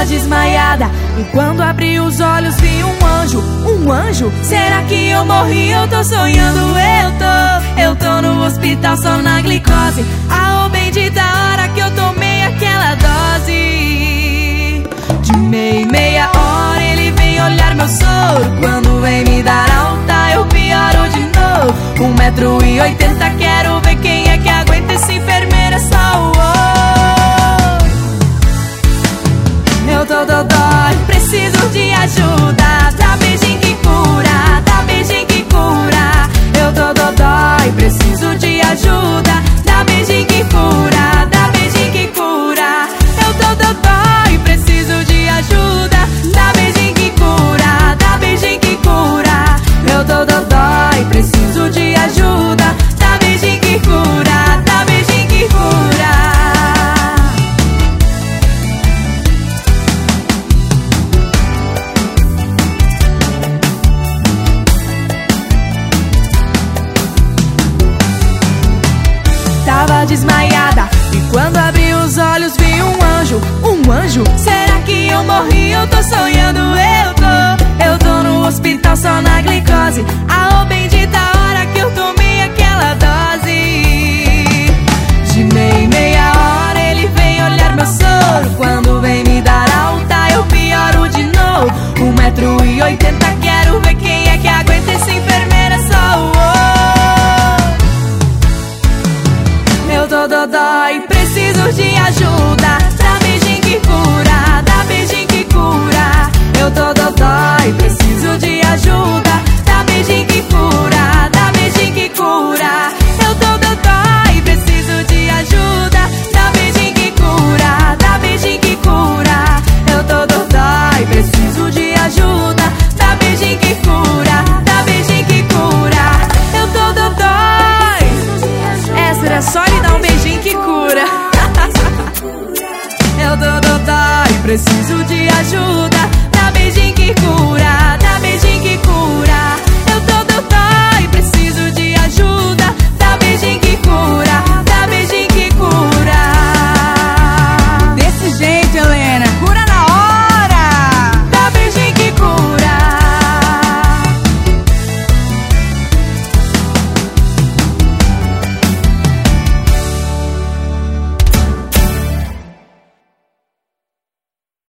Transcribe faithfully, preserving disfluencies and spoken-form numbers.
Tava desmaiada e quando abri os olhos vi um anjo. Um anjo? Será que eu morri? Eu tô sonhando, eu tô Eu tô no hospital só na glicose. A bendita hora que eu tomei aquela dose. De meia em meia hora ele vem olhar meu soro. Quando vem me dar alta eu pioro de novo. Um metro e oitenta, quero ver quem é que aguenta esse enfermeiro, essa uou. Eu tô dodói, preciso de ajuda. Dá beijinho que cura, dá beijinho que cura. Eu tô dodói, preciso de ajuda. Dá beijinho que cura, dá beijinho que cura. Eu tô dodói, preciso de ajuda. Dá beijinho que cura, dá beijinho que cura. Eu tô dodói, preciso de ajuda. Dá beijinho que cura, dá beijinho que cura. Tava desmaiada e quando abri os olhos vi um anjo. Um anjo? Será que eu morri? Eu tô sonhando, eu tô Eu tô no hospital só na glicose. A bendita hora que eu tomei aquela dose. De meia em meia hora ele vem olhar meu soro. Quando vem me dar alta eu pioro de novo. Um metro e oitenta, quero ver quem é que aguenta esse enfermeiro, só uou. Eu tô dodói, preciso de ajuda.